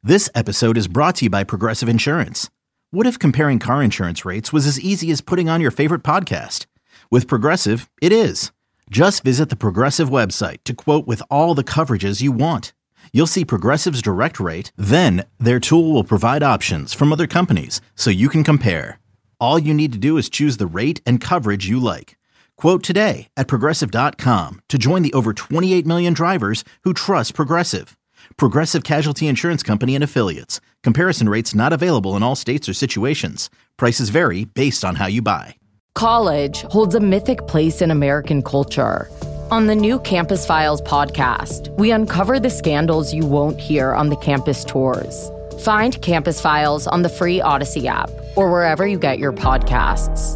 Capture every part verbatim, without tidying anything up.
This episode is brought to you by Progressive Insurance. What if comparing car insurance rates was as easy as putting on your favorite podcast? With Progressive, it is. Just visit the Progressive website to quote with all the coverages you want. You'll see Progressive's direct rate, then their tool will provide options from other companies so you can compare. All you need to do is choose the rate and coverage you like. Quote today at Progressive dot com to join the over twenty-eight million drivers who trust Progressive. Progressive Casualty Insurance Company and Affiliates. Comparison rates not available in all states or situations. Prices vary based on how you buy. College holds a mythic place in American culture. On the new Campus Files podcast, we uncover the scandals you won't hear on the campus tours. Find Campus Files on the free Odyssey app or wherever you get your podcasts.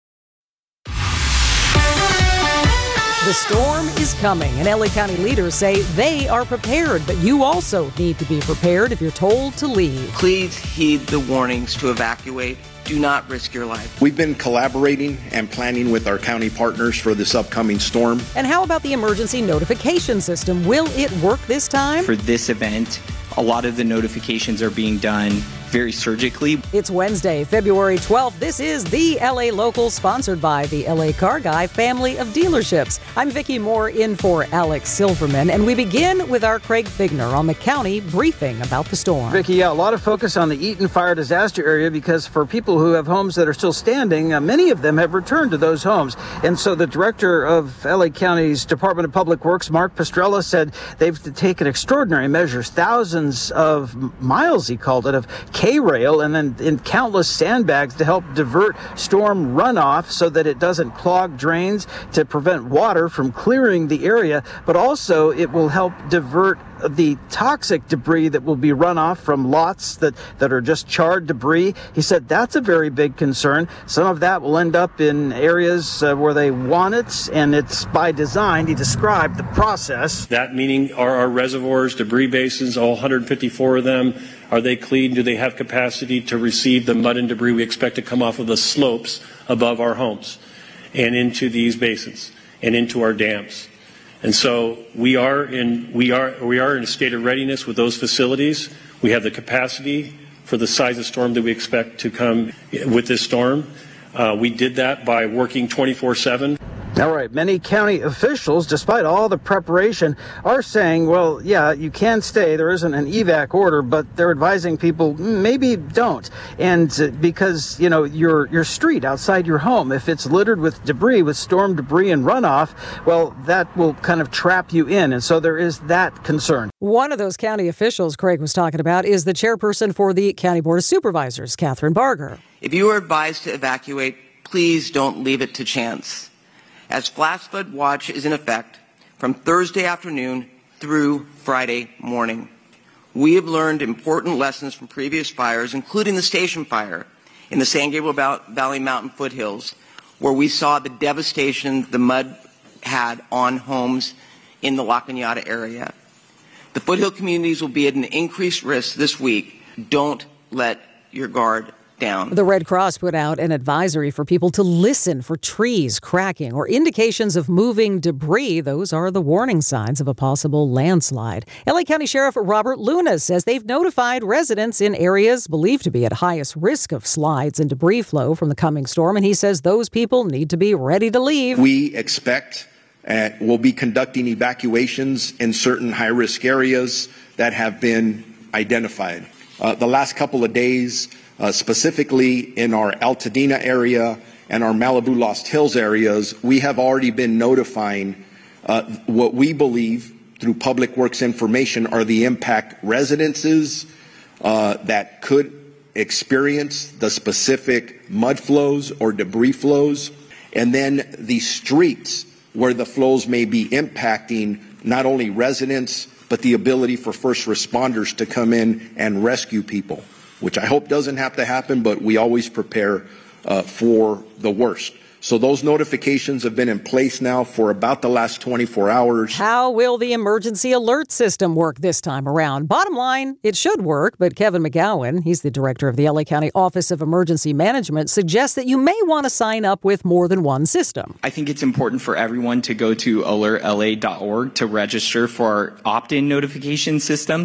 The storm is coming, and L A County leaders say they are prepared, but you also need to be prepared if you're told to leave. Please heed the warnings to evacuate. Do not risk your life. We've been collaborating and planning with our county partners for this upcoming storm. And how about the emergency notification system? Will it work this time? For this event, a lot of the notifications are being done very surgically. It's Wednesday, February twelfth. This is the L A Local, sponsored by the L A Car Guy family of dealerships. I'm Vicki Moore in for Alex Silverman, and we begin with our Craig Figner on the county briefing about the storm. Vicki, yeah, a lot of focus on the Eaton fire disaster area because for people who have homes that are still standing, uh, many of them have returned to those homes. And so the director of L A County's Department of Public Works, Mark Pastrella, said they've taken extraordinary measures, thousands of miles, he called it, of K-rail and then in countless sandbags to help divert storm runoff so that it doesn't clog drains, to prevent water from clearing the area, but also it will help divert the toxic debris that will be run off from lots that, that are just charred debris. He said that's a very big concern. Some of that will end up in areas uh, where they want it, and it's by design. He described the process. That meaning, are our reservoirs, debris basins, all one hundred fifty-four of them, are they clean? Do they have capacity to receive the mud and debris we expect to come off of the slopes above our homes and into these basins and into our dams? And so we are in we are we are in a state of readiness with those facilities. We have the capacity for the size of storm that we expect to come with this storm. Uh, we did that by working twenty-four seven. All right. Many county officials, despite all the preparation, are saying, well, yeah, you can stay. There isn't an evac order, but they're advising people maybe don't. And uh, because, you know, your your street outside your home, if it's littered with debris, with storm debris and runoff, well, that will kind of trap you in. And so there is that concern. One of those county officials Craig was talking about is the chairperson for the County Board of Supervisors, Catherine Barger. If you are advised to evacuate, please don't leave it to chance, as flash flood watch is in effect from Thursday afternoon through Friday morning. We have learned important lessons from previous fires, including the station fire in the San Gabriel Valley Mountain foothills, where we saw the devastation the mud had on homes in the La Cañada area. The foothill communities will be at an increased risk this week. Don't let your guard down. The Red Cross put out an advisory for people to listen for trees cracking or indications of moving debris. Those are the warning signs of a possible landslide. L A County Sheriff Robert Luna says they've notified residents in areas believed to be at highest risk of slides and debris flow from the coming storm, and he says those people need to be ready to leave. We expect uh, we'll be conducting evacuations in certain high-risk areas that have been identified. Uh, the last couple of days, Uh, specifically in our Altadena area and our Malibu Lost Hills areas, we have already been notifying uh, what we believe through Public Works information are the impact residences uh, that could experience the specific mud flows or debris flows, and then the streets where the flows may be impacting not only residents, but the ability for first responders to come in and rescue people, which I hope doesn't have to happen, but we always prepare uh, for the worst. So those notifications have been in place now for about the last twenty-four hours. How will the emergency alert system work this time around? Bottom line, it should work, but Kevin McGowan, he's the director of the L A County Office of Emergency Management, suggests that you may want to sign up with more than one system. I think it's important for everyone to go to alert L A dot org to register for our opt-in notification systems.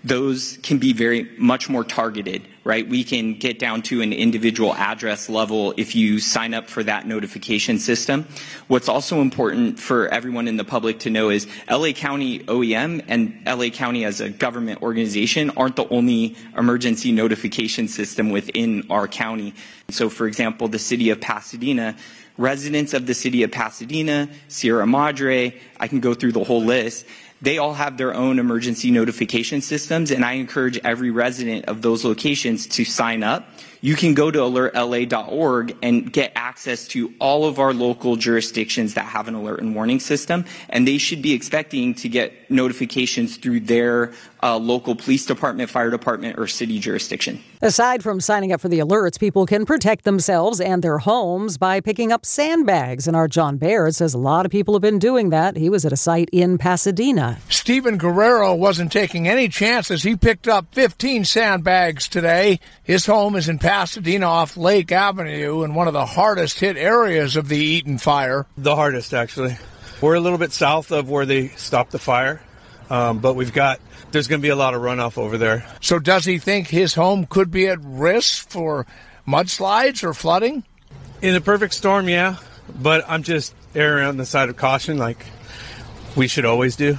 those can be very much more targeted, right? We can get down to an individual address level if you sign up for that notification system. What's also important for everyone in the public to know is L A County O E M and L A County as a government organization aren't the only emergency notification system within our county. So, for example, the city of Pasadena, residents of the city of Pasadena, Sierra Madre, I can go through the whole list. They all have their own emergency notification systems, and I encourage every resident of those locations to sign up. You can go to alert L A dot org and get access to all of our local jurisdictions that have an alert and warning system, and they should be expecting to get notifications through their uh, local police department, fire department, or city jurisdiction. Aside from signing up for the alerts, people can protect themselves and their homes by picking up sandbags. And our John Baird says a lot of people have been doing that. He was at a site in Pasadena. Stephen Guerrero wasn't taking any chances. He picked up fifteen sandbags today. His home is in Pasadena off Lake Avenue in one of the hardest hit areas of the Eaton fire. The hardest, actually. We're a little bit south of where they stopped the fire, um, but we've got, there's going to be a lot of runoff over there. So does he think his home could be at risk for mudslides or flooding? In a perfect storm, yeah, but I'm just erring on the side of caution like we should always do.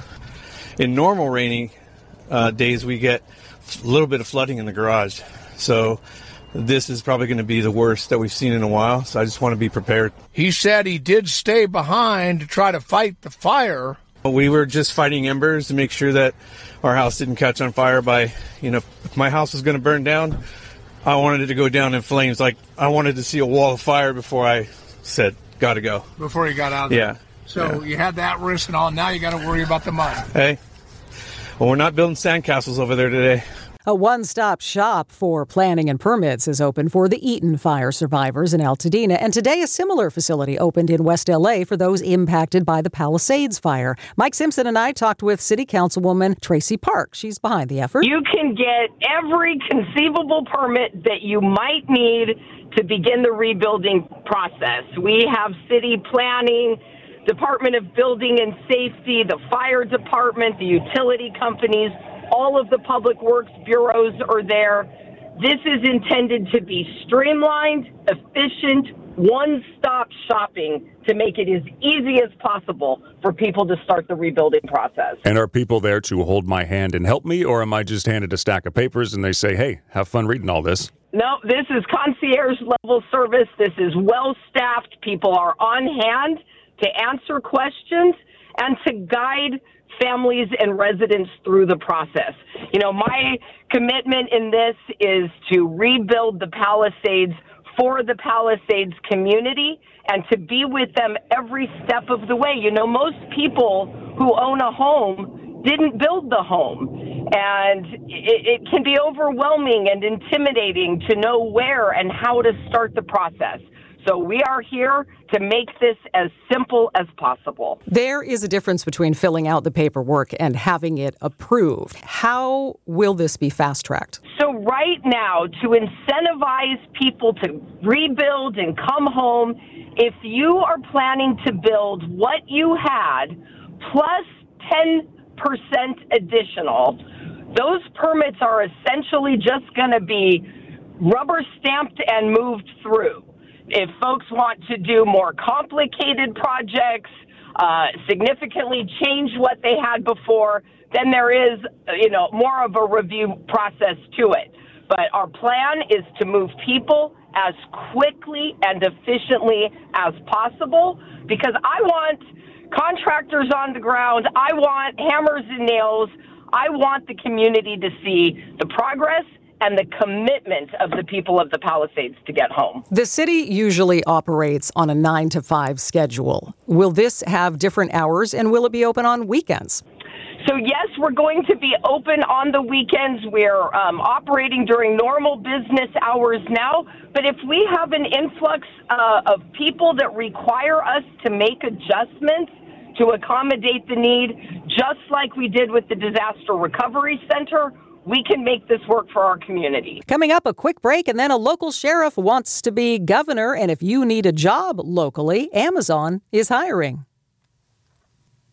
In normal rainy uh, days, we get a little bit of flooding in the garage. So this is probably going to be the worst that we've seen in a while, so I just want to be prepared. He said he did stay behind to try to fight the fire. We were just fighting embers to make sure that our house didn't catch on fire by, you know, if my house was going to burn down, I wanted it to go down in flames. Like, I wanted to see a wall of fire before I said, gotta go. Before you got out there. Yeah. So yeah. You had that risk and all. Now you got to worry about the mud. Hey, well, we're not building sandcastles over there today. A one-stop shop for planning and permits is open for the Eaton fire survivors in Altadena. And today, a similar facility opened in West L A for those impacted by the Palisades fire. Mike Simpson and I talked with City Councilwoman Tracy Park. She's behind the effort. You can get every conceivable permit that you might need to begin the rebuilding process. We have city planning, Department of Building and Safety, the fire department, the utility companies. All of the public works bureaus are there. This is intended to be streamlined, efficient, one-stop shopping to make it as easy as possible for people to start the rebuilding process. And are people there to hold my hand and help me, or am I just handed a stack of papers and they say, hey, have fun reading all this? No, this is concierge-level service. This is well-staffed. People are on hand to answer questions and to guide families and residents through the process. You know, my commitment in this is to rebuild the Palisades for the Palisades community and to be with them every step of the way. You know, most people who own a home didn't build the home, and it, it can be overwhelming and intimidating to know where and how to start the process. So we are here to make this as simple as possible. There is a difference between filling out the paperwork and having it approved. How will this be fast-tracked? So right now, to incentivize people to rebuild and come home, if you are planning to build what you had plus ten percent additional, those permits are essentially just going to be rubber stamped and moved through. If folks want to do more complicated projects, uh, significantly change what they had before, then there is, you know, more of a review process to it. But our plan is to move people as quickly and efficiently as possible, because I want contractors on the ground. I want hammers and nails. I want the community to see the progress and the commitment of the people of the Palisades to get home. The city usually operates on a nine to five schedule. Will this have different hours, and will it be open on weekends? So yes, we're going to be open on the weekends. We're um, operating during normal business hours now. But if we have an influx uh, of people that require us to make adjustments to accommodate the need, just like we did with the Disaster Recovery Center, we can make this work for our community. Coming up, a quick break, and then a local sheriff wants to be governor. And if you need a job locally, Amazon is hiring.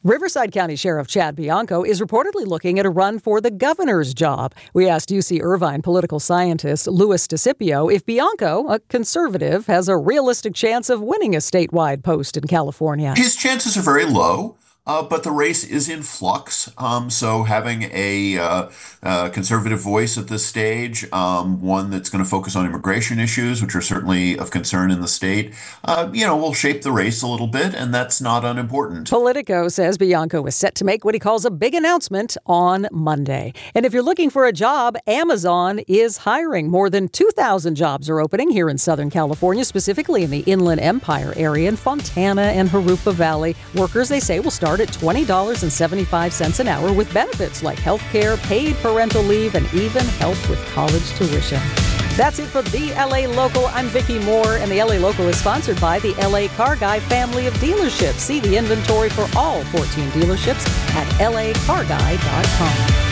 Riverside County Sheriff Chad Bianco is reportedly looking at a run for the governor's job. We asked U C Irvine political scientist Louis DeCipio if Bianco, a conservative, has a realistic chance of winning a statewide post in California. His chances are very low. Uh, but the race is in flux, um, so having a uh, uh, conservative voice at this stage, um, one that's going to focus on immigration issues, which are certainly of concern in the state, uh, you know, will shape the race a little bit, and that's not unimportant. Politico says Bianco is set to make what he calls a big announcement on Monday. And if you're looking for a job, Amazon is hiring. More than two thousand jobs are opening here in Southern California, specifically in the Inland Empire area in Fontana and Jurupa Valley. Workers, they say, will start at twenty dollars and seventy-five cents an hour with benefits like health care, paid parental leave, and even help with college tuition. That's it for the L A Local. I'm Vicki Moore, and the L A Local is sponsored by the L A Car Guy family of dealerships. See the inventory for all fourteen dealerships at L A car guy dot com.